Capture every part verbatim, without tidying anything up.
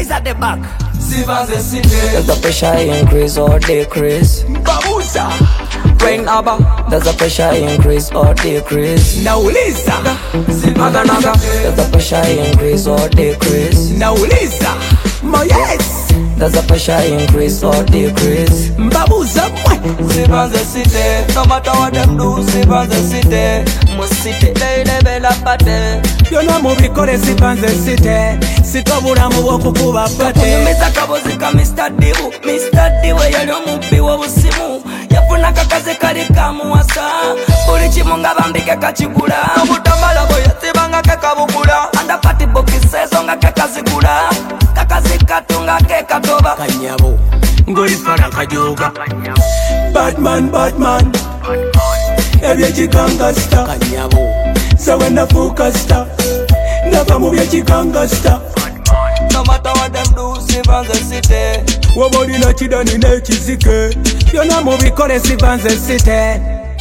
guys at the back. Sibanze City. Does the pressure increase or decrease? Babuza. Rain Abba. Does the pressure increase or decrease? Nauliza. Naga naga. Does the pressure increase or decrease? Nauliza. Moyes. Does the pressure increase or decrease? Babuza. Sibanze City. No matter what them do, Sibanze City. Must city they level up at them. Byonna mubikole Sibanze City. Sitobulamu bw'okukuba pate. Kunyumiza kabozi ka Mister Dibu. Mister Dibu yali omubbi w'obusimu. Yafuna kakaze kali kamuwasa. Buli kimu nga bambike kakigula. Obutambala bwe yasibanga ke kabugula. Andapati bokisezo nga ke kazigula. Kakazi katunga ke katoba. Kanyabo ng'olifana kajoga. Batman, Batman ebyekikangasta. Kanyabo sawe nafuuka star. Nava mu byekikangasta. No matter what them do, Sibanze City. Woba olina kidani n'ekizike. Byonna mubikole Sibanze City.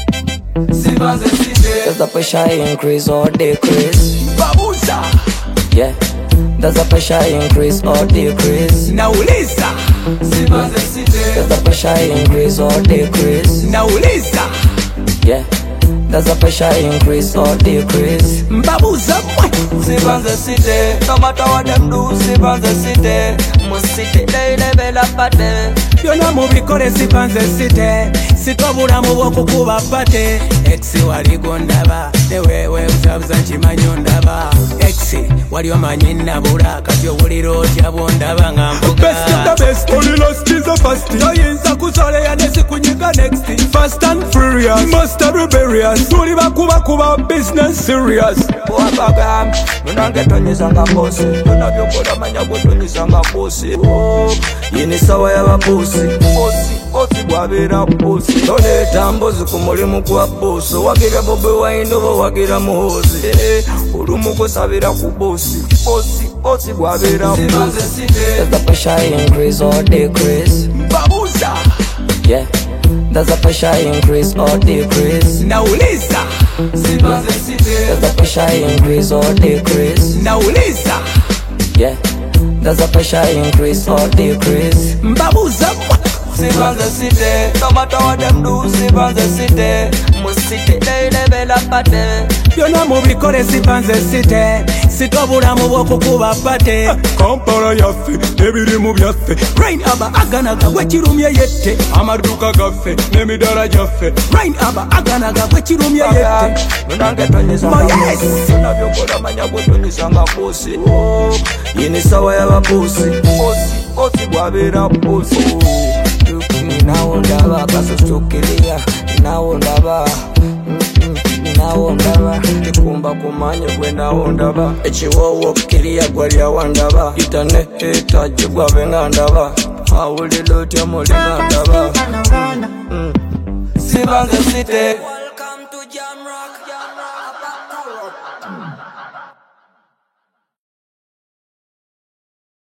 Sibanze City. Does the pressure increase or decrease? Babuza. Yeah. Does the pressure increase or decrease? Nauliza. Sibanze City. Does the pressure increase or decrease? Nauliza. Yeah. Does the pressure increase or decrease? Babuza. Sibanze City. No matter what them do, Sibanze City. Must city they level up at them. Byonna mubikole Sibanze City. Sitobulamu bw'okukuba pate. X wali gondaba newewe uzabuza nkimanyi ondaba. X wali omanyi nabula kati owulira otya bwondaba nga mvuga. Best of the best. Oli lost is a fast. Toyinza kusoleya nesikunyiga next. Fast and furious. Master rebellious. Tuli bakuba kuba business serious. Bwabagamba munange tonyezanga bosi. Byonna byokola manya bwe tonyezanga bosi. Yini sawa y'ababosi. Bosi bosi bwabeera bosi. Toleeta mbozi ku mulimu gwa bosi. Wagira Bobi Wine oba wagira muhozi. Olumu gusabira ku bosi. Bosi bosi bwabeera bosi. Does the pressure increase or decrease? Babuza. Yeah. Does the pressure increase or decrease? Nauliza. Sibanze City. Does the pressure increase or decrease? Nauliza. Yeah. Does the pressure increase or decrease? Babuza. Sibanze City. No matter what them do, Sibanze City. Must city they level up at them. Byonna mubikole Sibanze City. Sitobulamu bw'okukuba pate. Kampala yaffe ebirimu byaffe. Rain Abba aganaga gwekirumye yette. Amaduuka gaffe n'emidaala gyaffe. Rain Abba aganaga gwekirumye yette. Munange tonyezanga bosi. Byonna byokola manya bwe tonyezanga bosi. Yini sawa y'ababosi. Bosi bosi bwabeera bosi. Ninawo ndaba kasosokereya. Ninawo ndaba. Ninawo ndaba. Tikumba kumanye gwe nawo ndaba. Ekiwoowo kiriya gwalya wandaba. Itane etaje gwabe nga ndaba. Awulira otya muli nga ndaba. Sibanze City.